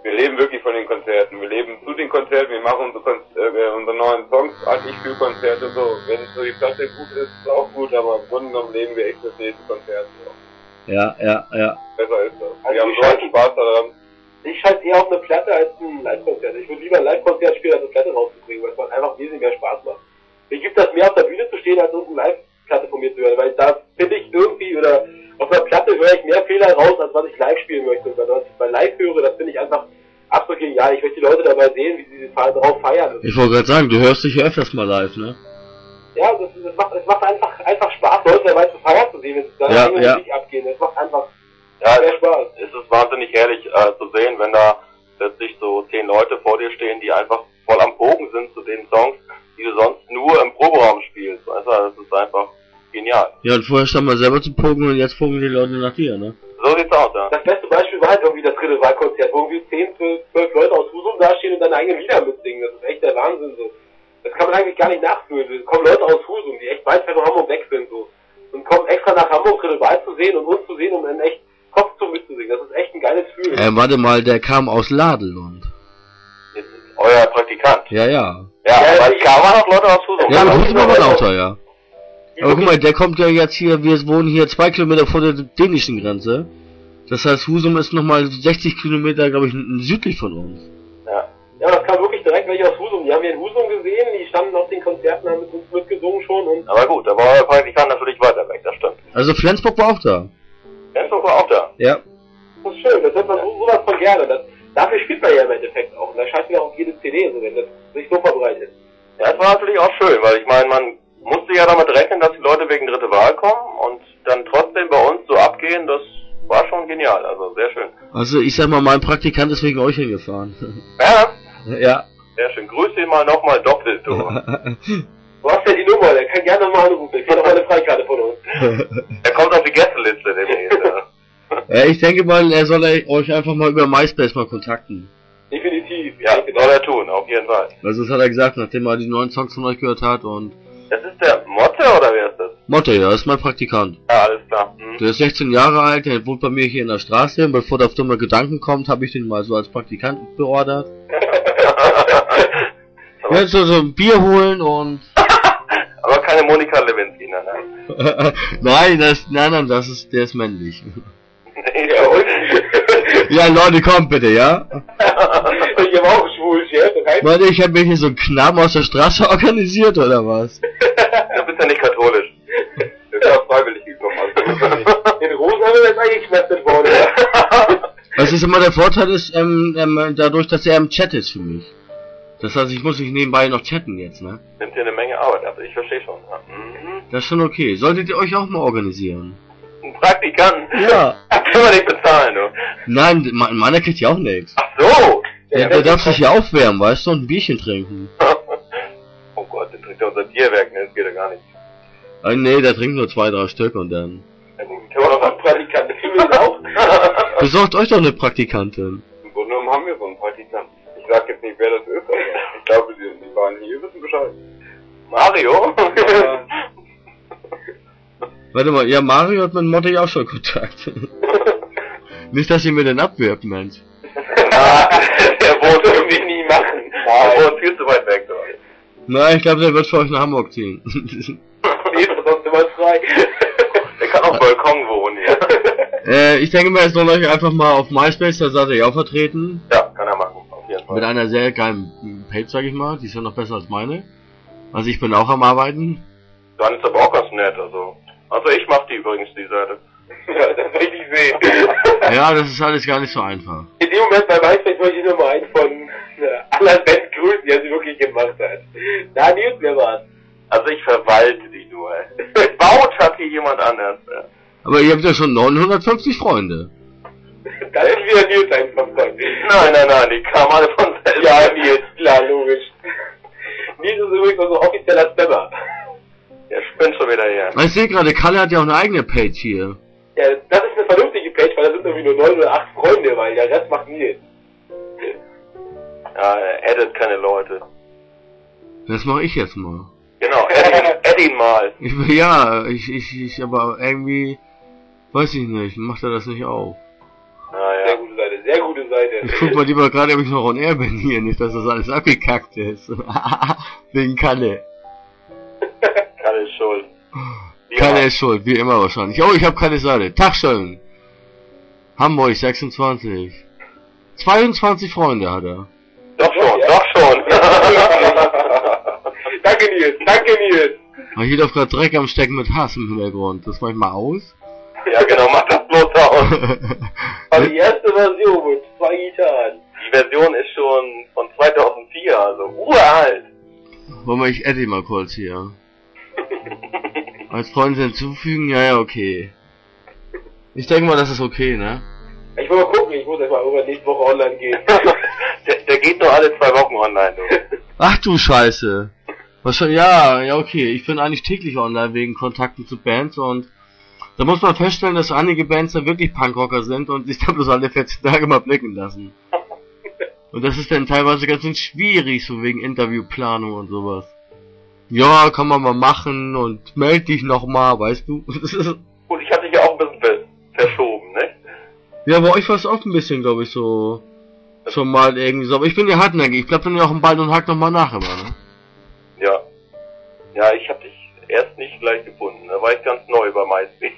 Wir leben wirklich von den Konzerten. Wir leben zu den Konzerten, wir machen unsere neuen Songs, eigentlich für Konzerte so. Wenn so die Platte gut ist, ist auch gut, aber im Grunde genommen leben wir echt das nächste Konzert. So. Ja. Besser ist das. Also wir haben so einen Spaß daran. Ich schalte eher auf eine Platte als ein Live-Konzert. Ich würde lieber ein Live-Konzert spielen, als eine Platte rauszubringen, weil es macht einfach wesentlich mehr Spaß macht. Mir gibt das mehr auf der Bühne zu stehen, als irgendeine Live-Platte von mir zu hören, weil da finde ich irgendwie, oder auf einer Platte höre ich mehr Fehler raus, als was ich live spielen möchte. Und was ich bei live höre, das finde ich einfach absolut genial. Ich möchte die Leute dabei sehen, wie sie drauf feiern. Ich wollte gerade sagen, du hörst dich ja öfters mal live, ne? Ja, es macht einfach Spaß, Leute dabei zu feiern zu sehen, wenn sie da Musik abgehen. Das macht einfach sehr Spaß. Es ist wahnsinnig ehrlich zu sehen, wenn da plötzlich so 10 Leute vor dir stehen, die einfach voll am Pogen sind zu den Songs, die du sonst nur im Proberaum spielst. Weißt du, das ist einfach genial. Ja, und vorher stand man selber zu pogen und jetzt pogen die Leute nach dir, ne? So sieht's aus, ja. Das beste Beispiel war halt irgendwie das dritte Wahlkonzert, wo irgendwie 10, 12 Leute aus Husum dastehen und dann eigene Lieder mitsingen. Das ist echt der Wahnsinn, so. Das kann man eigentlich gar nicht nachfühlen. Es kommen Leute aus Husum, die echt weit von Hamburg weg sind, so. Und kommen extra nach Hamburg, dritte Wahl zu sehen und uns zu sehen, um dann echt Kopfzug mitzusingen. Das ist echt ein geiles Gefühl. Warte mal, der kam aus Ladelund. Jetzt ist euer Praktikant. Ja. Ja, aber es kamen noch Leute aus Husum. Ja, Husum war lauter, ja. Aber guck mal, der kommt ja jetzt hier, wir wohnen hier 2 Kilometer vor der dänischen Grenze. Das heißt, Husum ist nochmal 60 Kilometer, glaube ich, südlich von uns. Ja, das kam wirklich direkt welche aus Husum. Die haben wir in Husum gesehen, die standen auf den Konzerten, haben mit uns mitgesungen schon und... Aber gut, da war euer Praktikant natürlich weiter weg, das stimmt. Also Flensburg war auch da. Flensburg war auch da. Ja. Das ist schön, das hört man sowas von gerne. Dafür spielt man ja im Endeffekt auch. Und da schalten wir auch jede CD, so, wenn das sich so verbreitet. Ja, das war natürlich auch schön, weil ich meine, man musste ja damit rechnen, dass die Leute wegen dritte Wahl kommen und dann trotzdem bei uns so abgehen, das war schon genial, also sehr schön. Also ich sag mal, mein Praktikant ist wegen euch hingefahren. Ja? Ja. Sehr schön, grüß ihn mal nochmal doppelt, du. Du hast ja die Nummer, der kann gerne nochmal anrufen, der kriegt noch eine Freikarte von uns. Er kommt auf die Gästeliste demnächst, ja. Ja, ich denke mal, er soll euch einfach mal über MySpace mal kontakten. Definitiv. Ja, soll er tun, auf jeden Fall. Also das hat er gesagt, nachdem er die neuen Songs von euch gehört hat und... Das ist der Motte, oder wer ist das? Motte, ja, ist mein Praktikant. Ja, alles klar. Der ist 16 Jahre alt, der wohnt bei mir hier in der Straße und bevor der auf dumme Gedanken kommt, habe ich den mal so als Praktikant beordert. Ja, so ein Bier holen und... Aber keine Monika Lewinsky, nein. Nein, der ist männlich. Ja, und? Ja, Leute, kommt bitte, ja? Ich hab auch schwul, Chef. Warte, ich habe mir hier so einen Knaben aus der Straße organisiert, oder was? Du bist ja nicht katholisch. Das ist ja freiwillig gekommen. Also In Rosen haben wir jetzt eingeknastet worden. Was ist immer der Vorteil ist, dadurch, dass er im Chat ist für mich. Das heißt, ich muss nicht nebenbei noch chatten jetzt, ne? Nimmt dir eine Menge Arbeit ab, ich verstehe schon. Ja. Mhm. Das ist schon okay. Solltet ihr euch auch mal organisieren? Ein Praktikant? Ja. Das können wir nicht bezahlen, du. Nein, meiner kriegt ja auch nichts. Ach so! Der darf sich ja aufwärmen, weißt du, und ein Bierchen trinken. Oh Gott, der trinkt ja unser Bierwerk, ne? Das geht ja gar nicht. Nee, der trinkt nur 2, 3 Stück und dann... Ja, den können wir doch als Praktikant, das kriegen wir auch. Besorgt euch doch eine Praktikantin. im Grunde genommen haben wir so einen Praktikanten. Ich sag jetzt nicht, wer das ist, aber ich glaube, die beiden hier wissen Bescheid. Mario? Ja. Warte mal, ja, Mario hat mit Motte ja auch schon Kontakt. Nicht, dass ihr mir den abwirbt, Mensch. Ja, der wohnt irgendwie nie machen. Der wohnt viel zu weit weg, du. Nein, ich glaube, der wird für euch nach Hamburg ziehen. Nee, sonst immer frei. Der kann auf Balkon wohnen, ja. Ich denke mal, er soll euch einfach mal auf MySpace, da seid ihr ja auch vertreten. Ja, kann er machen, auf jeden Fall. Mit einer sehr geilen Page, sag ich mal. Die ist ja noch besser als meine. Also ich bin auch am Arbeiten. Dann ist aber auch ganz nett, also. Also ich mach die übrigens, die Seite. Ja, das will ich sehen. Ja, das ist alles gar nicht so einfach. In dem Moment bei MySpace wollte ich nur mal einen von aller Band grüßen, die er sie wirklich gemacht hat. Na, Nils, wer war's? Also ich verwalte die nur. Gebaut hat hier jemand anders. Aber ihr habt ja schon 950 Freunde. Das ist wieder Nils einfach von. Nein, die kamen alle von selbst. Ja, Nils, klar, logisch. Nils ist übrigens unser offizieller Spammer. Der spinnt schon wieder hier. Ich sehe gerade, Kalle hat ja auch eine eigene Page hier. Ja, das ist eine vernünftige Page, weil da sind irgendwie nur 9 oder 8 Freunde, weil der Rest macht Nils. Ja, er addet keine Leute. Das mache ich jetzt mal. Genau, add ihn mal. Ich, aber irgendwie, weiß ich nicht, macht er das nicht auf. Naja. Sehr gute Seite, sehr gute Seite. Seite. Ich guck mal lieber gerade, ob ich noch on air bin hier, nicht, dass das alles abgekackt ist. Wegen Kalle. Kalle ist schuld. Kalle ist schuld, wie immer wahrscheinlich. Oh, ich hab keine Seite. Tag schön. Hamburg, 26. 22 Freunde hat er. Doch schon. Danke Nils. Aber hier läuft gerade Dreck am Stecken mit Hass im Hintergrund. Das mach ich mal aus. Ja genau, mach das bloß aus. Aber die erste Version mit 2 Gitarren. Die Version ist schon von 2004, also uralt. Wollen wir, ich edit mal kurz hier. Als Freund hinzufügen? Ja, okay. Ich denke mal, das ist okay, ne? Ich will mal gucken, ich muss erst mal über nächste Woche online gehen. der geht nur alle 2 Wochen online, du. Ach du Scheiße. Wahrscheinlich, ja, okay. Ich bin eigentlich täglich online wegen Kontakten zu Bands und da muss man feststellen, dass einige Bands da wirklich Punkrocker sind und sich da bloß alle 14 Tage mal blicken lassen. Und das ist dann teilweise ganz schön schwierig, so wegen Interviewplanung und sowas. Ja, kann man mal machen und meld dich nochmal, weißt du? Gut, ich hatte dich ja auch ein bisschen verschoben, ne? Ja, bei euch war es auch ein bisschen, glaube ich, so schon mal irgendwie so. Aber ich bin ja hartnäckig, ich bleib dann ja auch im Ball und hack nochmal nach immer, ne? Ja. Ja, ich hab dich erst nicht gleich gefunden, da war ich ganz neu bei MySpace.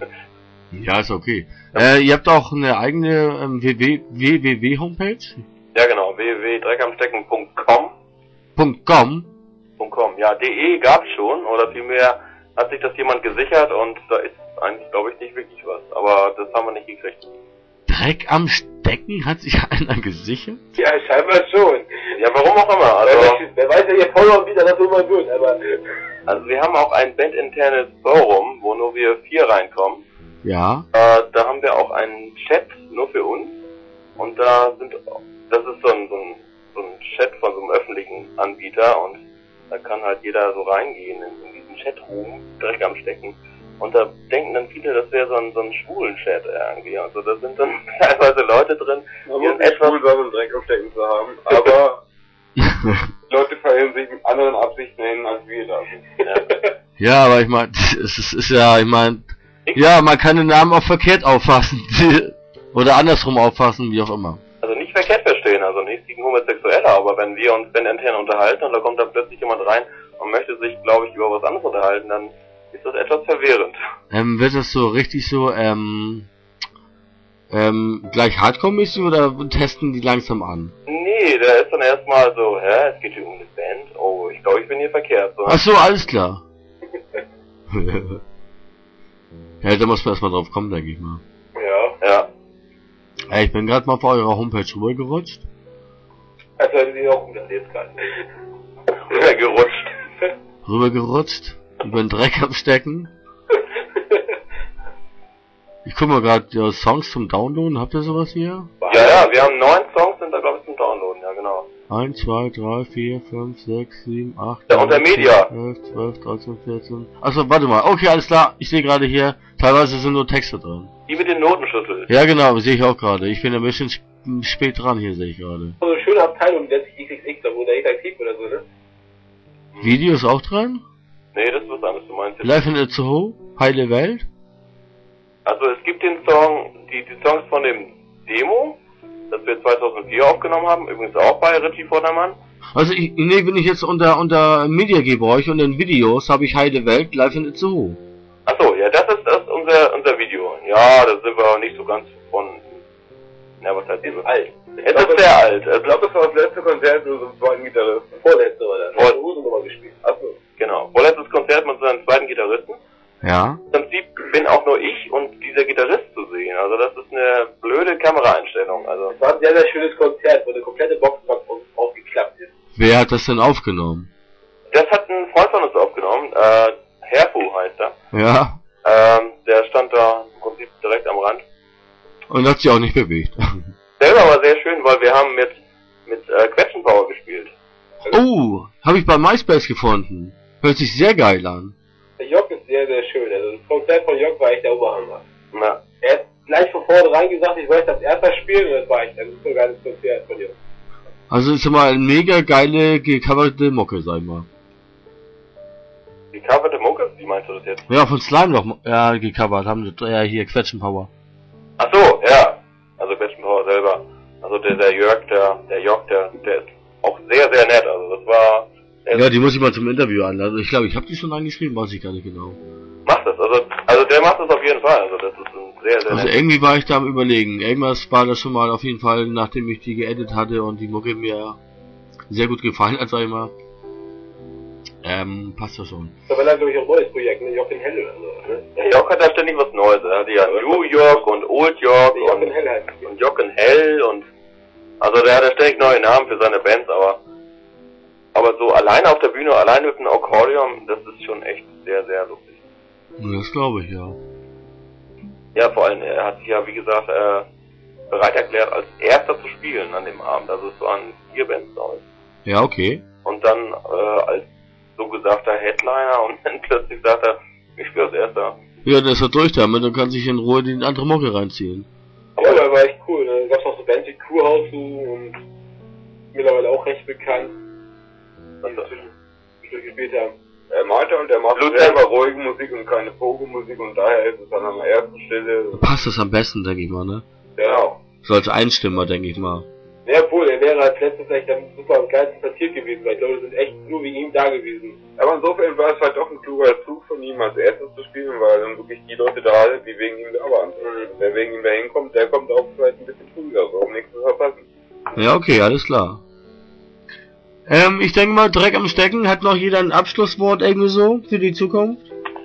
Ja, ist okay. Ihr habt auch eine eigene www-Homepage? Ja genau, www.dreckamstecken.com. .com? Ja, .de gab's schon, oder vielmehr hat sich das jemand gesichert und da ist eigentlich, glaube ich, nicht wirklich was. Aber das haben wir nicht gekriegt. Dreck am Stecken hat sich einer gesichert? Ja, scheinbar schon. Ja, warum auch immer. Also, wer weiß ja hier voll wieder, das immer wird, aber... Also wir haben auch ein bandinternes Forum, wo nur wir 4 reinkommen. Ja. Da haben wir auch einen Chat nur für uns. Und das ist so ein Chat von so einem öffentlichen Anbieter und da kann halt jeder so reingehen in diesen Chatroom, Dreck am Stecken. Und da denken dann viele, das wäre so ein schwulen Chat irgendwie. Also da sind dann teilweise Leute drin, man muss nicht schwul sein, um Dreck am Stecken zu haben, aber Leute verhält sich mit anderen Absichten hin, als wir da sind. Ja. Ja, aber ich meine, es ist ja, ich meine, ja, man kann den Namen auch verkehrt auffassen. Oder andersrum auffassen, wie auch immer. Also nicht verkehrt verstehen, also nichts gegen Homosexuelle, aber wenn wir uns intern unterhalten und da kommt dann plötzlich jemand rein und möchte sich, glaube ich, über was anderes unterhalten, dann ist das etwas verwirrend. Wird das so richtig so, gleich Hardcore-mäßig oder testen die langsam an? Nee, der ist dann erstmal so, es geht hier um eine Band, oh, ich glaube, ich bin hier verkehrt. So. Ach so, alles klar. Ja, da muss man erstmal drauf kommen, denke ich mal. Ja. Ey, ich bin gerade mal vor eurer Homepage rübergerutscht. Also hätten sie auch gut erlebt gerade. Rübergerutscht. Über den Dreck abstecken. Ich guck mal gerade, ja, Songs zum Downloaden, habt ihr sowas hier? Ja, wir haben 9 Songs, sind da glaube ich zum Downloaden, ja genau. 1, 2, 3, 4, 5, 6, 7, 8, Ja, unter Media. 11, 12, 13, 14. Achso, warte mal. Okay, alles klar. Ich sehe gerade hier, teilweise sind nur Texte drin. Die mit den Notenschlüssel. Ja, genau, sehe ich auch gerade. Ich bin ein bisschen spät dran hier, sehe ich gerade. So eine schöne Abteilung, die nennt sich XXX, da wurde echt aktiv oder so, ne? Videos auch dran? Nee, das ist was anderes, du meinst jetzt. Live in Itzehoe? Heile Welt? Also es gibt den Song, die Songs von dem Demo, das wir 2004 aufgenommen haben, übrigens auch bei Ritchie Vordermann. Also, wenn ich jetzt unter Media gebe euch und in Videos habe ich Heile Welt, Live in Itzehoe. Achso, ja, das ist unser Video. Ja, da sind wir nicht so ganz von, ja, was heißt das? Alt. Es ist sehr alt. Ich glaube, das war das letzte Konzert mit unserem zweiten Gitarristen. Vorletzte oder? Nummer gespielt. Achso. Genau. Vorletztes Konzert mit unserem zweiten Gitarristen. Ja. Im Prinzip bin auch nur ich und dieser Gitarrist zu sehen. Also das ist eine blöde Kameraeinstellung. Also Es war ein sehr, sehr schönes Konzert, wo eine komplette Boxbox aufgeklappt ist. Wer hat das denn aufgenommen? das hat ein Freund von uns aufgenommen. Herfu heißt er. Ja. Der stand da im Prinzip direkt am Rand. Und hat sich auch nicht bewegt. Selber war sehr schön, weil wir haben mit Quetschenpower gespielt. Oh, habe ich bei MySpace gefunden. Hört sich sehr geil an. Der Jörg ist sehr, sehr schön. Also das Konzert von Jörg war echt der Oberhammer. Na. Er hat gleich von vornherein gesagt, ich möchte das erste spielen und das war echt ein so geiles Konzert von Jörg. Also ist immer eine mega geile gecoverte Mucke, sag ich mal. Gecoverte Mucke? Wie meinst du das jetzt? Ja, von Slime noch gecovert, haben sie hier Quetschenpower. Ach so, ja. Also Quetschenpower selber. Also der Jörg, der ist auch sehr, sehr nett. Also das war... Ja, die muss ich mal zum Interview anladen. Ich glaube, ich habe die schon angeschrieben, weiß ich gar nicht genau. Macht das, also der macht das auf jeden Fall. Also das ist ein sehr, sehr Also nett. irgendwie war ich da am Überlegen. Irgendwas war das schon mal auf jeden Fall, nachdem ich die geedit hatte und die Mucke mir sehr gut gefallen hat, sag ich mal. Passt das schon. Da war dann, glaube ich, auch ein neues Projekt, ne? Jochen Helle oder so, ne? Der Jörg hat da ständig was Neues. Er hatte ja New York und Old York Jochen Helle heißt es. und Jochen Hell und... Also der hat ja ständig neue Namen für seine Bands, aber so alleine auf der Bühne, allein mit einem Akkordeon, das ist schon echt sehr, sehr lustig. Ja, das glaube ich, ja. Ja, vor allem, er hat sich ja, wie gesagt, bereit erklärt, als erster zu spielen an dem Abend. Also es waren 4 Bands, glaube ich. Ja, okay. Und dann als so gesagter Headliner und dann plötzlich sagt er, ich spiele als erster. Ja, der ist ja durch damit und kann sich in Ruhe die andere Mucke reinziehen. Ja, aber war echt cool, ne? Da gab's noch so Bands wie Kurhaus und mittlerweile auch recht bekannt, die zwischen gespielt haben. Er meinte und er macht selber ruhige Musik und keine Pogo-Musik und daher ist es dann an der ersten Stelle. Passt das am besten, denke ich mal, ne? Genau. So als Einstimmer, denke ich mal. Ja, obwohl, er wäre als letztes vielleicht dann super am geilsten platziert gewesen, weil ich glaube, das sind echt nur wegen ihm da gewesen. Aber insofern war es halt doch ein kluger Zug von ihm als erstes zu spielen, weil dann wirklich die Leute da sind, die wegen ihm da waren. Wer wegen ihm da hinkommt, der kommt auch vielleicht ein bisschen früher, so um nichts zu verpassen. Ja, okay, alles klar. Ich denke mal, Dreck am Stecken, hat noch jeder ein Abschlusswort irgendwie so für die Zukunft?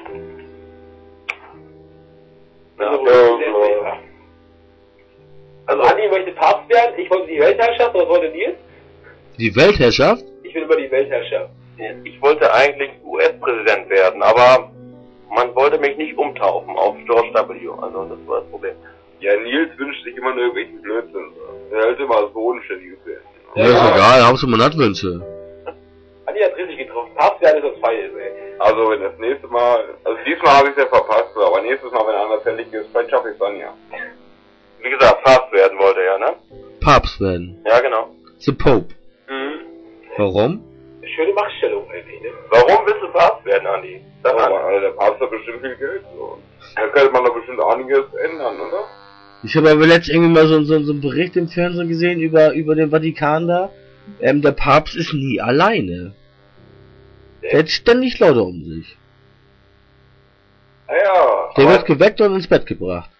Also Andi möchte Papst werden, ich wollte die Weltherrschaft, was wollte Nils? Die Weltherrschaft? Ich will über die Weltherrschaft. Ich wollte eigentlich US-Präsident werden, aber man wollte mich nicht umtaufen auf George W. Also das war das Problem. Ja, Nils wünscht sich immer nur irgendwelchen Blödsinn. Er hält immer das Bodenständiges werden. Ja, ist egal, Hauptsache man hat Wünsche. Andi hat richtig getroffen. Papst werden ist das Feier, ey. Also wenn das nächste Mal, also diesmal habe ich es ja verpasst, aber nächstes Mal, wenn er anders fällig ist, vielleicht schaffe ich es dann ja. Wie gesagt, Papst werden wollte er, ne? Papst werden. Ja, genau. The Pope. Mhm. Warum? Schöne Machtstellung eigentlich, ne? Warum willst du Papst werden, Andi? Sag mal. Aber also der Papst hat bestimmt viel Geld. So. Da könnte man doch bestimmt einiges ändern, oder? Ich habe aber letztens irgendwie mal so einen Bericht im Fernsehen gesehen über den Vatikan da. Der Papst ist nie alleine. Der hat ständig Leute um sich. Ja, Der wird geweckt und ins Bett gebracht.